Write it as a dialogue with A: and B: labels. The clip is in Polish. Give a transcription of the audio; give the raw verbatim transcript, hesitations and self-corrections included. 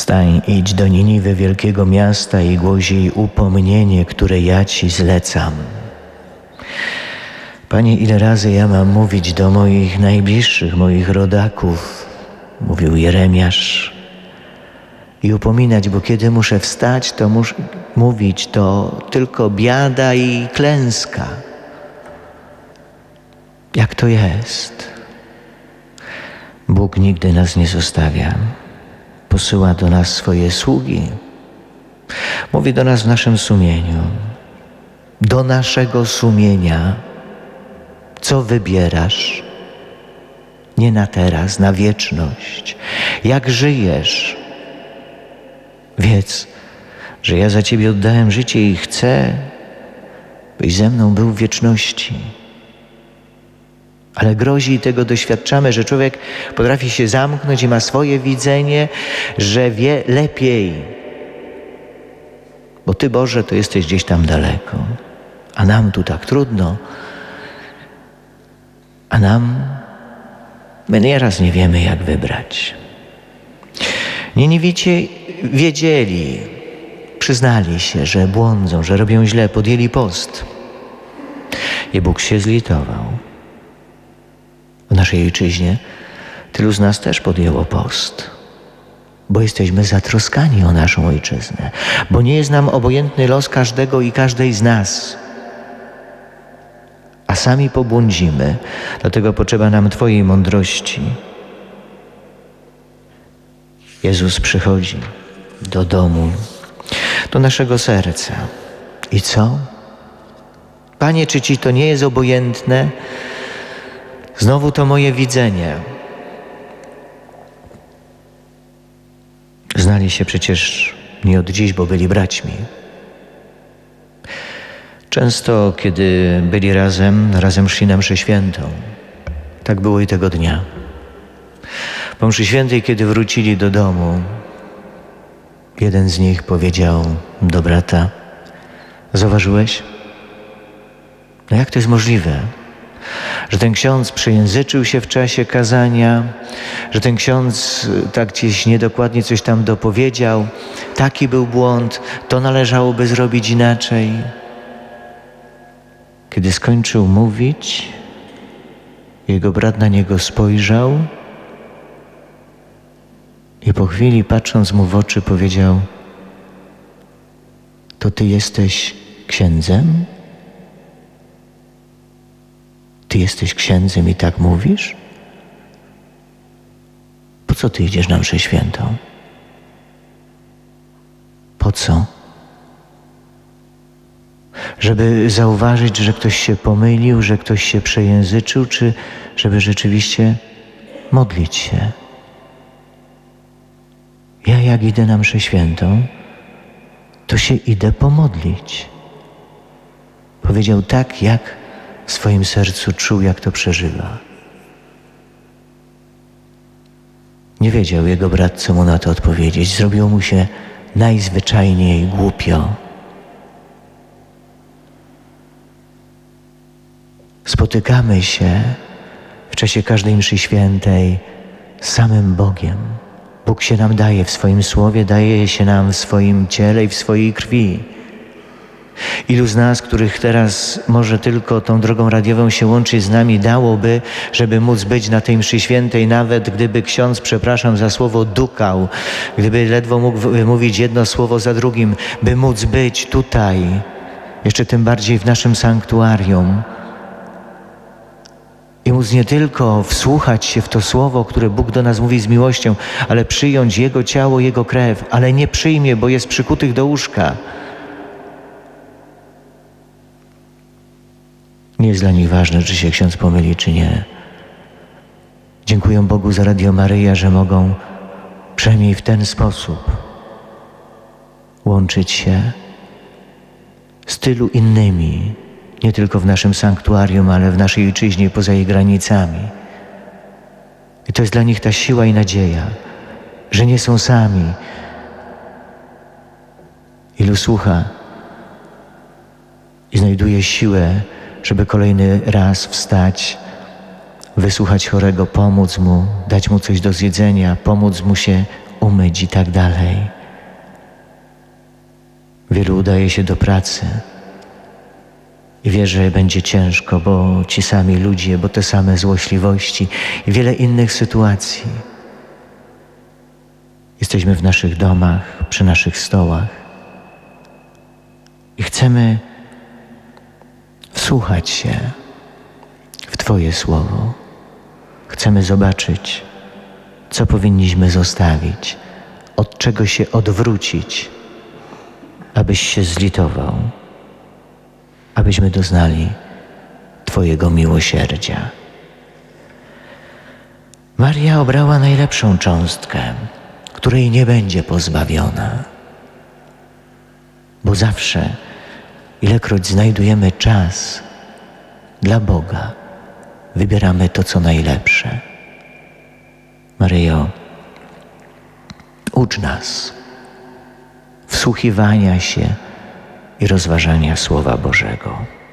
A: Wstań, idź do Niniwy, wielkiego miasta, i głoś jej upomnienie, które ja ci zlecam. Panie, ile razy ja mam mówić do moich najbliższych, moich rodaków, mówił Jeremiasz, i upominać, bo kiedy muszę wstać, to muszę mówić, to tylko biada i klęska. Jak to jest? Bóg nigdy nas nie zostawia. Posyła do nas swoje sługi. Mówi do nas w naszym sumieniu. Do naszego sumienia. Co wybierasz? Nie na teraz, na wieczność. Jak żyjesz? Wiedz, że ja za Ciebie oddałem życie i chcę, byś ze mną był w wieczności. Ale grozi, i tego doświadczamy, że człowiek potrafi się zamknąć i ma swoje widzenie, że wie lepiej. Bo Ty, Boże, to jesteś gdzieś tam daleko, a nam tu tak trudno. A nam, my nieraz nie wiemy, jak wybrać. Niniwicie wiedzieli, przyznali się, że błądzą, że robią źle, podjęli post. I Bóg się zlitował. W naszej ojczyźnie tylu z nas też podjęło post, bo jesteśmy zatroskani o naszą ojczyznę, bo nie jest nam obojętny los każdego i każdej z nas, a sami pobłądzimy, dlatego potrzeba nam Twojej mądrości. Jezus przychodzi do domu, do naszego serca. I co? Panie, czy Ci to nie jest obojętne? Znowu to moje widzenie. Znali się przecież nie od dziś, bo byli braćmi. Często, kiedy byli razem, razem szli na mszę świętą. Tak było i tego dnia. Po mszy świętej, kiedy wrócili do domu, jeden z nich powiedział do brata: zauważyłeś? No jak to jest możliwe, że ten ksiądz przejęzyczył się w czasie kazania, że ten ksiądz tak gdzieś niedokładnie coś tam dopowiedział, taki był błąd, to należałoby zrobić inaczej. Kiedy skończył mówić, jego brat na niego spojrzał i po chwili, patrząc mu w oczy, powiedział: to ty jesteś księdzem? Ty jesteś księdzem i tak mówisz? Po co ty idziesz na mszę świętą? Po co? Żeby zauważyć, że ktoś się pomylił, że ktoś się przejęzyczył, czy żeby rzeczywiście modlić się? Ja jak idę na mszę świętą, to się idę pomodlić. Powiedział tak, jak w swoim sercu czuł, jak to przeżywa. Nie wiedział jego brat, co mu na to odpowiedzieć. Zrobiło mu się najzwyczajniej głupio. Spotykamy się w czasie każdej mszy świętej z samym Bogiem. Bóg się nam daje w swoim słowie, daje się nam w swoim ciele i w swojej krwi. Ilu z nas, których teraz może tylko tą drogą radiową się łączyć z nami, dałoby, żeby móc być na tej mszy świętej, nawet gdyby ksiądz, przepraszam za słowo, dukał, gdyby ledwo mógł wymówić jedno słowo za drugim, by móc być tutaj, jeszcze tym bardziej w naszym sanktuarium, i móc nie tylko wsłuchać się w to słowo, które Bóg do nas mówi z miłością, ale przyjąć Jego ciało, Jego krew, ale nie przyjmie, bo jest przykutych do łóżka. Nie jest dla nich ważne, czy się ksiądz pomyli, czy nie. Dziękuję Bogu za Radio Maryja, że mogą przynajmniej w ten sposób łączyć się z tylu innymi, nie tylko w naszym sanktuarium, ale w naszej ojczyźnie i poza jej granicami. I to jest dla nich ta siła i nadzieja, że nie są sami. Ilu słucha i znajduje siłę, żeby kolejny raz wstać, wysłuchać chorego, pomóc mu, dać mu coś do zjedzenia, pomóc mu się umyć i tak dalej. Wielu udaje się do pracy i wie, że będzie ciężko, bo ci sami ludzie, bo te same złośliwości i wiele innych sytuacji. Jesteśmy w naszych domach, przy naszych stołach i chcemy wsłuchać się w Twoje słowo. Chcemy zobaczyć, co powinniśmy zostawić, od czego się odwrócić, abyś się zlitował, abyśmy doznali Twojego miłosierdzia. Maria obrała najlepszą cząstkę, której nie będzie pozbawiona, bo zawsze, ilekroć znajdujemy czas dla Boga, wybieramy to, co najlepsze. Maryjo, ucz nas wsłuchiwania się i rozważania Słowa Bożego.